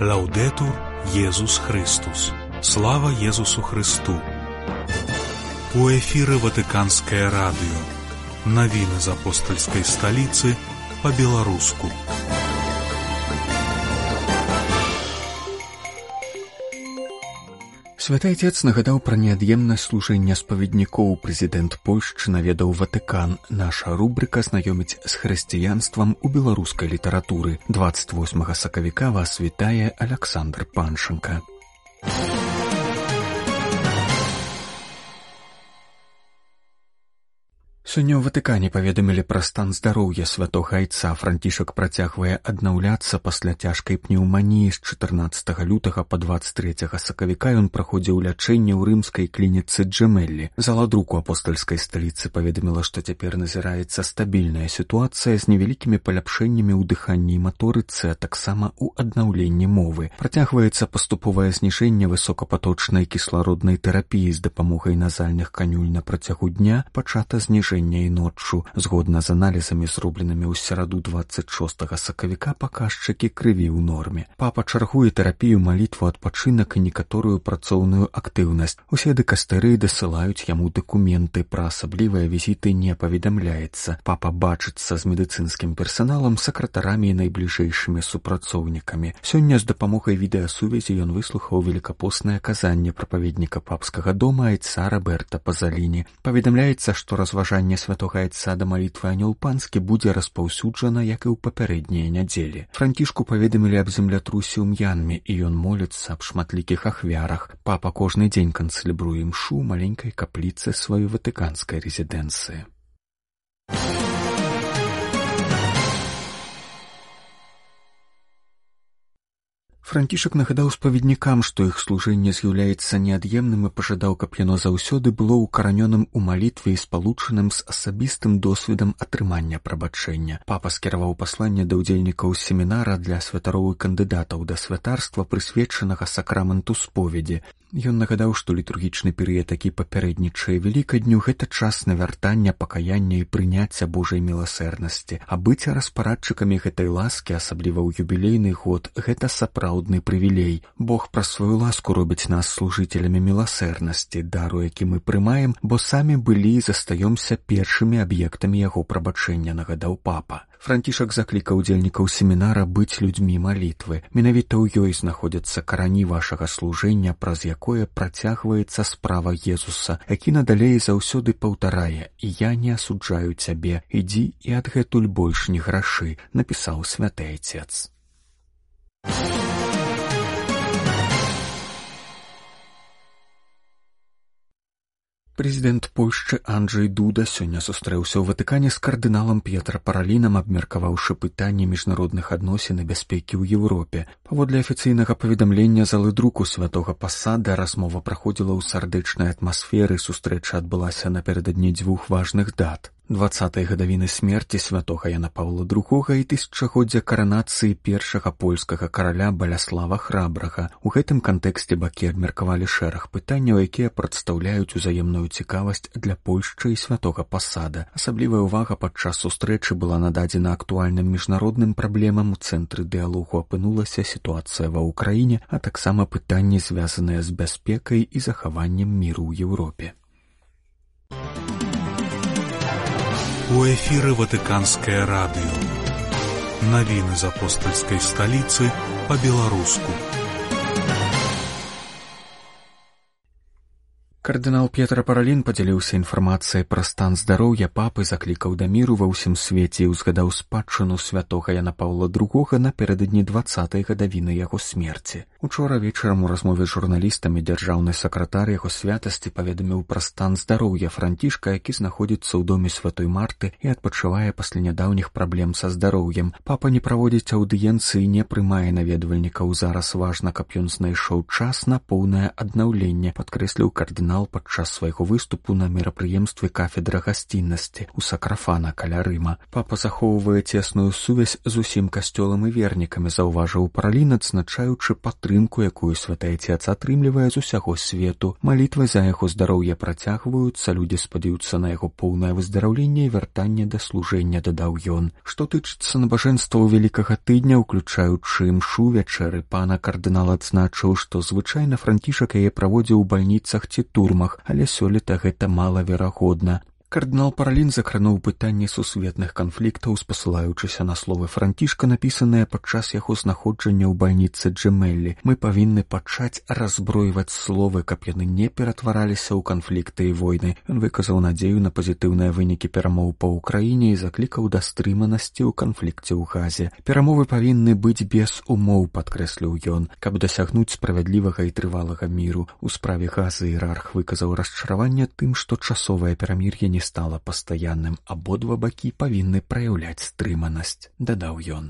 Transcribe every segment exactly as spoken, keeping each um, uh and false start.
Лаўдэтур Езус Христус. Слава Езусу Христу. У эфіры Ватыканскае радыё. Навіны з апостальскай сталіцы па-беларуску. Святы Отец нагадаў пра неад'емнасць служэння спаведнікоў. Прэзідэнт Польшчы наведаў Ватыкан. Наша рубрыка знаёміць з хрысціянствам у беларускай літаратуры. дваццаць восьмага сакавіка вас вітае Аляксандр Паншенка. Сёння ў Ватыкане паведамілі пра стан здароўя святога айца. Францішак працягвае аднаўляцца пасля цяжкай пнеўманіі. З чатырнаццатага лютага па дваццаць трэцяга сакавіка ён праходзіў лячэнне ў рымскай клініцы Джэмеллі. Зала друку апостальскай сталіцы паведаміла, што цяпер назіраецца стабільная сітуацыя з невялікімі паляпшэннямі ў дыханні і маторыцы, а таксама ў аднаўленні мовы. Працягваецца паступовае зніжэнне высокапаточнай кіслароднай тэрапіі з дапамогай назальных канюль на працягу дня, пачата зніжэння і ноччу. Згодна з аналізамі, зробленымі ў сераду дваццаць шостага сакавіка, паказчыкі крыві ў норме. Папа чаргуе тэрапію, малітву, адпачынак і некаторую працоўную актыўнасць. Усе дыкастэры дасылаюць яму дакументы. Пра асаблівыя візіты не паведамляецца. Папа бачыцца з медыцынскім персаналам, сакратарамі і найбліжэйшымі супрацоўнікамі. Сёння з дапамогай відэасувязі ён выслухаў велікапоснае казанне прапаведніка папскага дома айца Роберта Пазаліні. Паведамляецца, што разважанне святога айца да малітвы анёл панскі будзе распаўсюджана, як і ў папярэднія нядзелі. Францішку паведамілі аб землятрусе ў М'янме, і ён моліцца аб шматлікіх ахвярах. Папа кожны дзень канцэлябруе імшу ў маленькай капліцы сваёй ватыканскай рэзідэнцыі. Францішак нагадаў спаведнікам, што іх служэнне з'яўляецца неад'емным і пажадаў, каб яно заўсёды было ўкаранёным у малітве і спалучаным з асабістым досведам атрымання прабачэння. Папа скіраваў пасланне да ўдзельнікаў семінара для святароў і кандыдатаў да святарства, прысвечанага сакраменту споведзі. Ён нагадаў, што літургічны перыяд, які папярэднічае Велікадню, гэта час навяртання, пакаяння і прыняцця Божай міласэрнасці. А быць распарадчыкамі гэтай ласкі, асабліва ў юбілейны год, гэта сапраўдны прывілей. Бог праз сваю ласку робіць нас служыцелямі міласэрнасці, дару, які мы прымаем, бо самі былі і застаёмся першымі аб'ектамі яго прабачэння, нагадаў папа. Францішак заклікаў удзельнікаў семінара быць людзьмі малітвы. Менавіта ў ёй знаходзяцца карані вашага служэння, праз якое працягваецца справа Езуса, які надалей заўсёды паўтарае: «І я не асуджаю цябе, ідзі і адгэтуль больш не грашы», напісаў святы айцец. Прэзідэнт Польшчы Анджэй Дуда сёння сустрэўся ў Ватыкане з кардыналам П'етра Паралінам, абмеркаваўшы пытанні міжнародных адносін і бяспекі ў Еўропе. Паводле афіцыйнага паведамлення залы друку святога пасада, размова праходзіла ў сардэчнай атмасферы. Сустрэча адбылася напярэдадні дзвюх важных дат: дваццатай гадавіны смерці святога Яна Паўла другога і тысячагоддзя каранацыі першага польскага караля Баляслава Храбрага. У гэтым кантэксце бакі абмеркавалі шэраг пытанняў, якія прадстаўляюць узаемную цікавасць для Польшчы і святога пасада. Асаблівая ўвага падчас сустрэчы была нададзена актуальным міжнародным праблемам. У цэнтры дыялогу апынулася сітуацыя ва ўкраіне, а таксама пытанні, звязаныя з бяспекай і захаваннем міру ў Еўропе. У эфіры Ватыканскае радыё. Навіны з апостальскай сталіцы па-беларуску. Кардынал П'етра Паралін падзяліўся інфармацыяй пра стан здароўя папы, заклікаў да міру ва ўсім свеце і ўзгадаў спадчыну святога Яна Паўла другога напярэдадні дваццатай гадавіны яго смерці. Учора вечарам у размове з журналістамі дзяржаўны сакратар яго святасці паведаміў пра стан здароўя Францішка, які знаходзіцца ў доме святой Марты і адпачывае пасля нядаўніх праблем са здароўем. Папа не праводзіць аўдыенцыі, не прымае наведвальнікаў. Зараз важна, каб ён знайшоў час на поўнае аднаўленне, падкрэсліў кардынал кардынал падчас свайго выступу на мерапрыемстве кафедра гасціннасці ў Сакрафана каля Рыма. Папа захоўвае цесную сувязь з усім касцёлам і вернікамі, заўважыў Паралін, адзначаючы падтрымку, якую святы Айцец атрымлівае з усяго свету. Малітвы за яго здароўе працягваюцца, людзі спадзяюцца на яго поўнае выздараўленне і вяртанне да служэння, дадаў ён. Што тычыцца набажэнстваў вялікага тыдня, уключаючы імшу вячэры пана, кардынал адзначыў, што звычайна Францішак яе праводзіў у бальніцах ці турмах, але сёлета гэта малаверагодна. Кардынал Паралін закрануў пытанне сусветных канфліктаў, спасылаючыся на словы Францішка, напісаныя падчас яго знаходжання ў бальніцы Джемеллі. Мы павінны пачаць разбройваць словы, каб яны не ператвараліся ў канфлікты і войны. Ён выказаў надзею на пазітыўныя вынікі перамоў па ўкраіне і заклікаў да стрыманасці ў канфлікце ў Газе. Перамовы павінны быць без умоў, падкрэсліў ён, каб дасягнуць справядлівага і трывалага міру. У справе Газы іерарх выказаў расчараванне тым, што часовае перамір'е не стала пастаянным, абодва бакі павінны праяўляць стрыманасць, дадаў ён.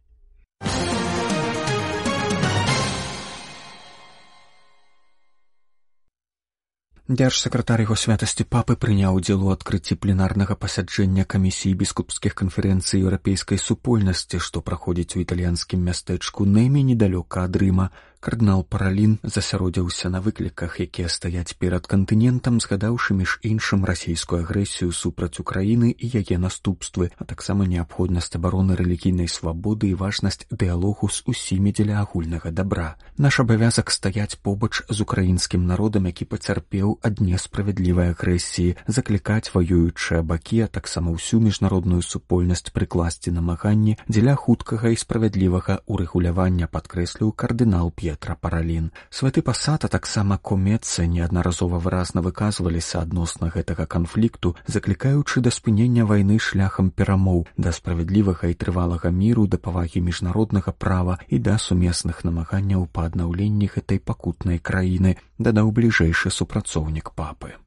Дзяржсакратар яго святасці папы прыняў удзел у адкрыцці пленарнага пасяджэння камісіі біскупскіх канферэнцый еўрапейскай супольнасці, што праходзіць у італьянскім мястэчку Нэмі недалёка ад Рыма. Кардынал Паралін засяродзіўся на выкліках, якія стаяць перад кантынентам, згадаўшы між іншым расійскую агрэсію супраць Украіны і яе наступствы, а таксама неабходнасць абароны рэлігійнай свабоды і важнасць дыялогу з усімі дзеля агульнага дабра. Наш абавязак стаяць побач з украінскім народам, які пацярпеў ад несправядлівай агрэсіі, заклікаць ваюючыя бакі, а таксама ўсю міжнародную супольнасць прыкласці намаганні дзеля хуткага і справядлівага урэгулявання, падкрэсліў кардынал П'етра Паралін. Святы пасад, а таксама комецыя неаднаразова выразна выказваліся адносна гэтага канфлікту, заклікаючы да спынення вайны шляхам перамоў, да справядлівага і трывалага міру, да павагі міжнароднага права і да сумесных намаганняў па аднаўленні гэтай пакутнай краіны, дадаў бліжэйшы супрацоўнік папы.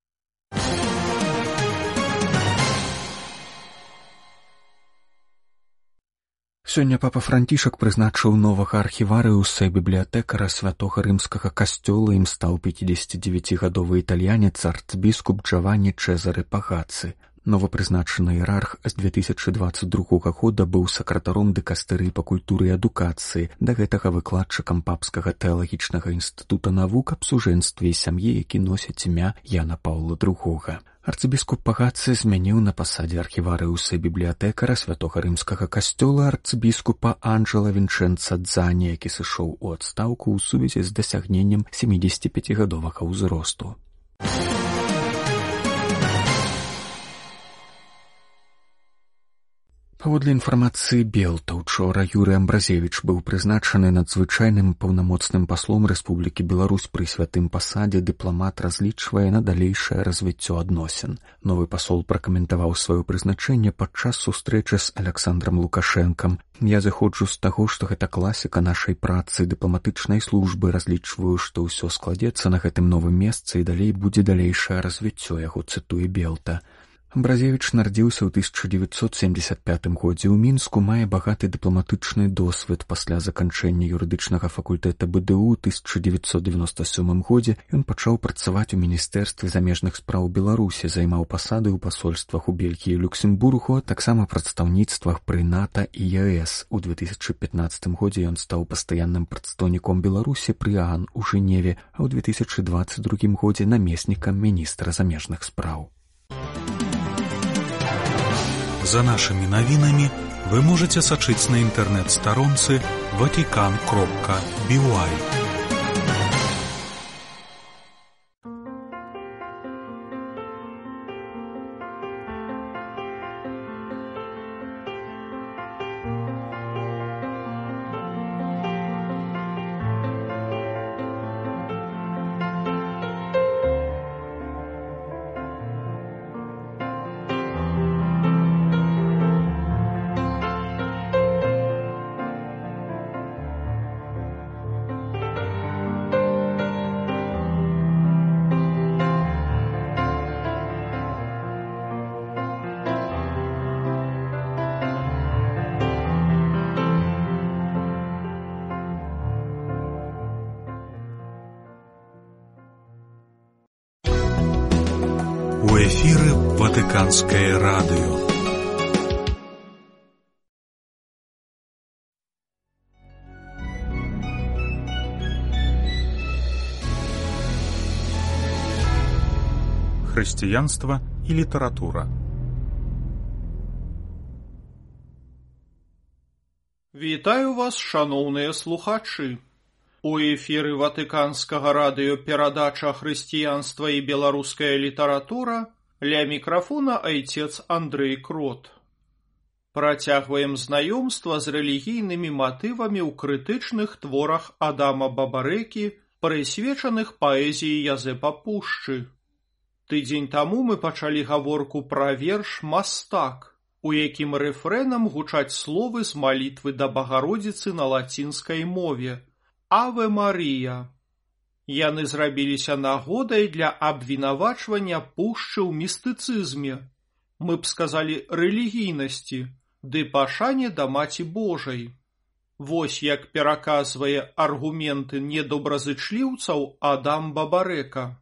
Сёння папа Францішак прызначыў новага архіварыуса і бібліятэкара святога рымскага касцёла. Ім стаў пяцідзесяцідзевяцігадовы італьянец арцбіскуп Джаванні Чэзарэ Пагаццы. Новапрызначаны іерарх з две тысячы дваццаць другога года быў сакратаром дыкастэрыі па культуры і адукацыі, да гэтага выкладчыкам папскага тэалагічнага інстытута навук аб сужэнстве і сям'і, які носіць імя Яна Паўла другога. Арцыбіскуп Пагаццы змяніў на пасадзе архіварыуса і бібліятэкара святога рымскага касцёла арцыбіскупа Анджэла Вінчэнца Дзані, які сышоў у адстаўку ў сувязі з дасягненнем сямідзесяціпяцігадовага ўзросту. Паводле інфармацыі Белта, учора Юрый Амбразевіч быў прызначаны надзвычайным паўнамоцным паслом Рэспублікі Беларусь пры святым пасадзе. Дыпламат разлічвае на далейшае развіццё адносін. Новы пасол пракаментаваў сваё прызначэнне падчас сустрэчы з Аляксандрам Лукашэнкам. Я зыходжу з таго, што гэта класіка нашай працы, дыпламатычнай службы. Разлічваю, што ўсё складзецца на гэтым новым месцы і далей будзе далейшае развіццё, яго цытуе Белта. Амбразевіч нарадзіўся ў тысяча дзевяцьсот семдзесят пятым годзе ў Мінску, мае багаты дыпламатычны досвед. Пасля заканчэння юрыдычнага факультэта бэ дэ у ў тысяча дзевяцьсот девяносто сёмым годзе ён пачаў працаваць у Міністэрстве замежных спраў Беларусі, займаў пасады ў пасольствах у Бельгіі і Люксембургу, а таксама прадстаўніцтвах пры НАТО і е эс. У две тысячы пятнаццатым годзе ён стаў пастаянным прадстаўніком Беларусі пры ААН у Жэневе, а ў две тысячы дваццаць другім годзе намеснікам міністра замежных спраў. За нашими новинами вы можете сачыць на интернет-старонцы ватикан кропка би уай. Ватиканское радио. Християнство и литература. Вітаю вас, шаноўныя слухачы. У эфіры Ватыканскага радыё перадача «Хрысціянства і беларуская літаратура», ля мікрафона айцец Андрэй Крот. Працягваем знаёмства з рэлігійнымі матывамі ў крытычных творах Адама Бабарэкі, прысвечаных паэзіі Язэпа Пушчы. Тыдзень таму мы пачалі гаворку пра верш «Мастак», у якім рэфрэнам гучаць словы з малітвы да Багародзіцы на лацінскай мове «Аве Марія». Яны зрабіліся нагодай для абвінавачвання Пушчы ў містыцызме, мы б сказалі рэлігійнасці, ды пашане да Маці Божай. Вось як пераказвае аргументы недобразычліўцаў Адам Бабарэка.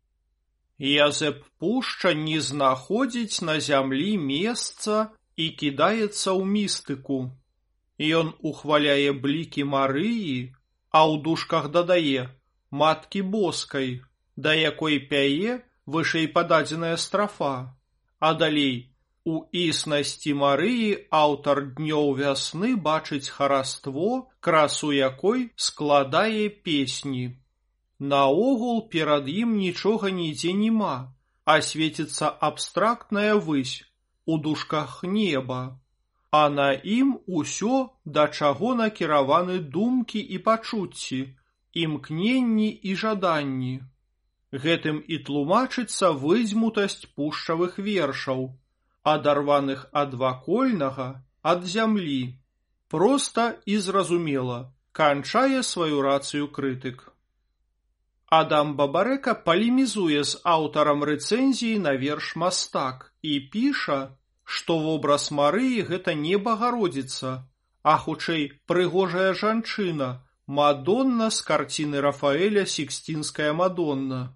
Язэп Пушча не знаходзіць на зямлі месца і кідаецца ў містыку. Ён ухваляе блікі Марыі, а ў дужках дадае «маткі боскай», да якой пяе вышэй пададзеная страфа. А далей у існасці Марыі аўтар днёў вясны бачыць хараство, красу якой складае песні. Наогул перад ім нічога нідзе нема, а свеціцца абстрактная высь, у дужках неба, а на ім усё, да чаго накіраваны думкі і пачуцці, імкненні і жаданні. Гэтым і тлумачыцца выдзьмутасць пушчавых вершаў, адарваных ад вакольнага, ад зямлі. Проста і зразумела, канчае сваю рацыю крытык. Адам Бабарэка палемізуе з аўтарам рэцэнзіі на верш «Мастак» і піша, што вобраз Марыі гэта не Багародзіца, а хутчэй прыгожая жанчына, Мадонна з карціны Рафаэля «Сікстінская Мадонна».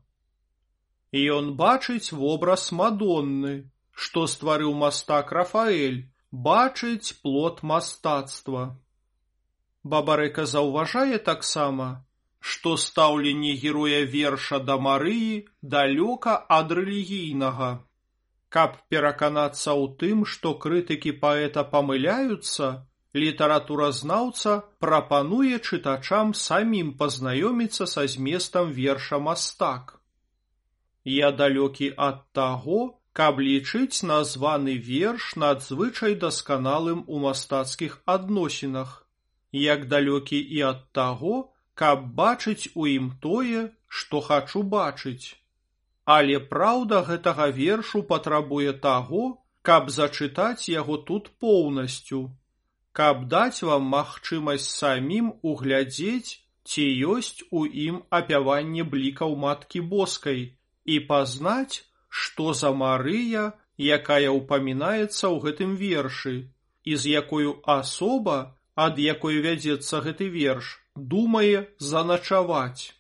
Ён бачыць вобраз Мадонны, што стварыў мастак Рафаэль, бачыць плод мастацтва. Бабарэка заўважае таксама, што стаўленне героя верша да Марыі далёка ад рэлігійнага. Каб пераканацца ў тым, што крытыкі паэта памыляюцца, літаратуразнаўца прапануе чытачам самім пазнаёміцца са зместам верша «Мастак». Я далёкі ад таго, каб лічыць названы верш надзвычай дасканалым у мастацкіх адносінах, як далёкі і ад таго, каб бачыць у ім тое, што хачу бачыць. Але праўда гэтага вершу патрабуе таго, каб зачытаць яго тут поўнасцю, каб даць вам магчымасць самім углядзець, ці ёсць у ім апяванне блікаў Маткі Боскай, і пазнаць, што за Марыя, якая ўпамінаецца ў гэтым вершы, і з якою асоба, ад якой вядзецца гэты верш, думае заначаваць.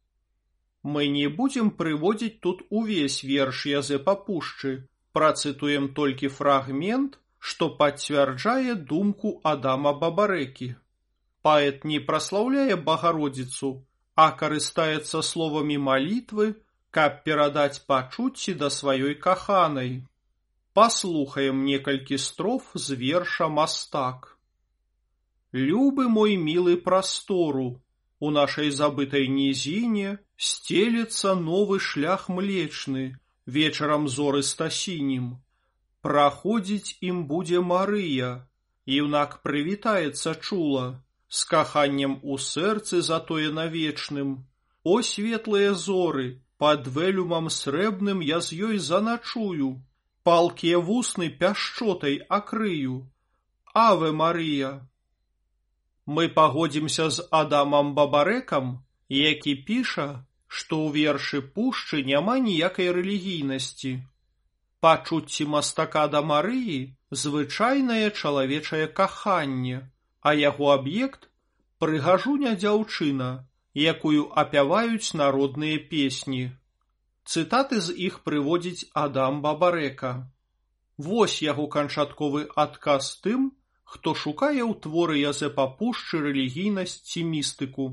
Мы не будзем прыводзіць тут увесь верш Язэпа Пушчы, працытуем толькі фрагмент, што пацвярджае думку Адама Бабарэкі. Паэт не праслаўляе Багародзіцу, а карыстаецца словамі малітвы, каб перадаць пачуцці да сваёй каханай. Паслухаем некалькі строф з верша «Мастак». Любы мой мілы прастору, у нашай забытай нізіне стелецца новы шлях млечны, вечарам зорыста-сінім. Праходзіць ім будзе Марыя, юнак прывітаецца чула, з каханнем у сэрцы затое навечным. О светлыя зоры, пад вэлюмам срэбным я з ёй заначую, палкія вусны пяшчотай акрыю. Аве Марія! Мы пагодзімся з Адамам Бабарэкам, які піша, што ў вершы Пушчы няма ніякай рэлігійнасці. Пачуцці мастака да Марыі – звычайнае чалавечае каханне, а яго аб'ект – прыгажуня дзяўчына, якую апяваюць народныя песні. Цытаты з іх прыводзіць Адам Бабарэка. Вось яго канчатковы адказ тым, хто шукае ў творы Язэпа Пушчы рэлігійнасць ці містыку.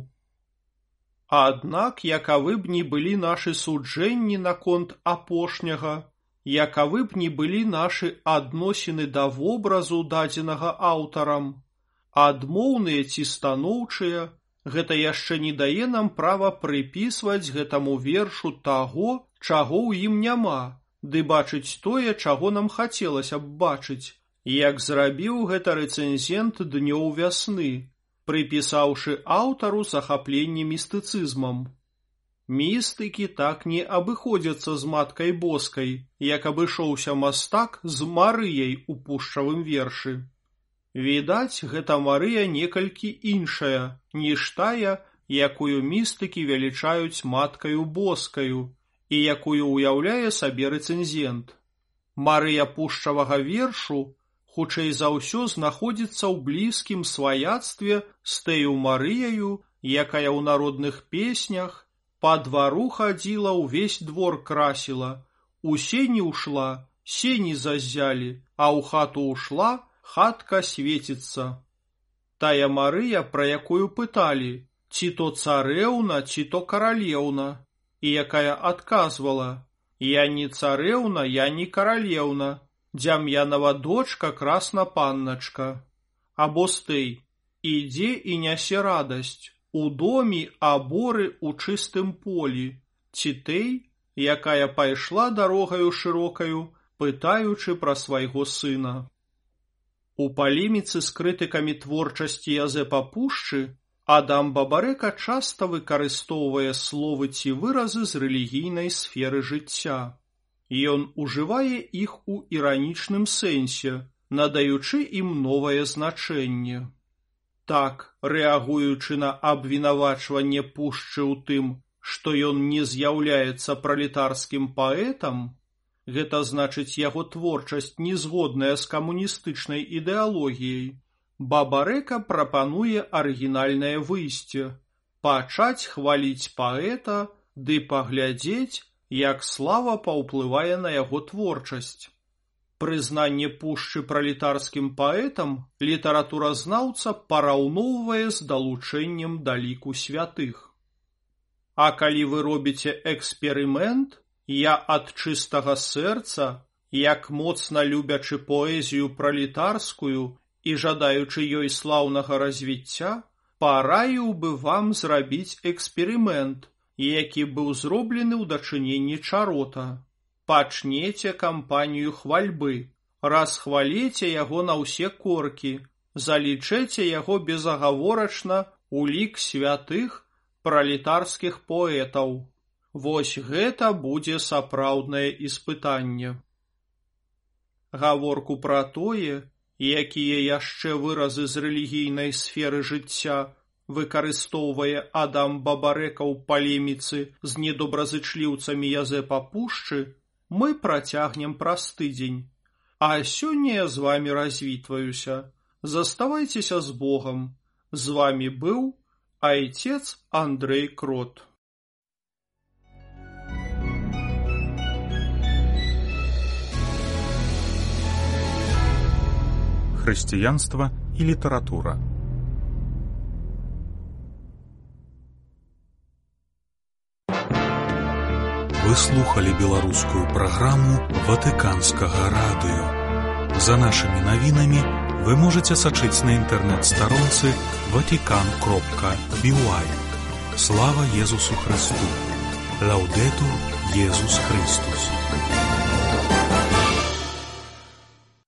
Аднак, якавы б ні былі нашы суджэнні наконт апошняга, якавы б ні былі нашы адносіны да вобразу дадзенага аўтарам, адмоўныя ці станоўчыя, гэта яшчэ не дае нам права прыпісваць гэтаму вершу таго, чаго ў ім няма, ды бачыць тое, чаго нам хацелася б бачыць, як зрабіў гэта рэцэнзент днёў вясны, прыпісаўшы аўтару захапленне містыцызмам. Містыкі так не абыходзяцца з маткай боскай, як абышоўся мастак з Марыяй у пушчавым вершы. Відаць, гэта Марыя некалькі іншая, ніж тая, якую містыкі велічаюць маткаю боскаю і якую ўяўляе сабе рэцэнзент. Марыя пушчавага вершу хутчэй за ўсё знаходзіцца ў блізкім сваяцтве з тэю Марыяю, якая ў народных песнях па двару хадзіла, ўвесь двор красіла, у сені ушла, сені заззялі, а ў хату ушла, хатка свеціцца. Тая Марыя, пра якую пыталі, ці то царэўна, ці то каралеўна, і якая адказвала: «Я не царэўна, я не каралеўна, Дзям'янова дочка, красна панначка». Або стэй: «Ідзе і нясе радасць, у домі аборы ў чыстым полі», ці тэй, якая пайшла дарогаю шырокаю, пытаючы пра свайго сына. У палеміцы з крытыкамі творчасці Язэпа Пушчы Адам Бабарэка часта выкарыстоўвае словы ці выразы з рэлігійнай сферы жыцця. Ён ужывае іх у іранічным сэнсе, надаючы ім новае значэнне. Так, рэагуючы на абвінавачванне Пушчы ў тым, што ён не з'яўляецца пралетарскім паэтам, гэта значыць яго творчасць не згодная з камуністычнай ідэалогіяй, Бабарэка прапануе арыгінальнае выйсце – пачаць хваліць паэта ды паглядзець, як слава паўплывае на яго творчасць. Прызнанне Пушчы пралетарскім паэтам літаратуразнаўца параўноўвае з далучэннем да ліку святых. А калі вы робіце эксперымент, я ад чыстага сэрца, як моцна любячы поэзію пралетарскую і жадаючы ёй слаўнага развіцця, параіў бы вам зрабіць эксперымент, які быў зроблены ў дачыненні Чарота. Пачнеце кампанію хвальбы, расхваліце яго на ўсе коркі, залічэце яго безагаворачна ў лік святых пралетарскіх поэтаў. Вось гэта будзе сапраўднае іспытанне. Гаворку пра тое, якія яшчэ выразы з рэлігійнай сферы жыцця выкарыстоўвае Адам Бабарэка ў палеміцы з недобразычліўцамі Язэпа Пушчы, мы працягнем праз тыдзень. А сёння я з вамі развітваюся. Заставайцеся з Богам. З вамі быў айцец Андрэй Крот. Хрысціянства і літаратура. Вы слухали беларускую праграму Ватыканскага радыё. За нашымі навінамі вы можаце сачыць на інтэрнэт-старонцы ватикан кропка би у ай. Слава Езусу Христу! Лаўдэтур Езус Христус!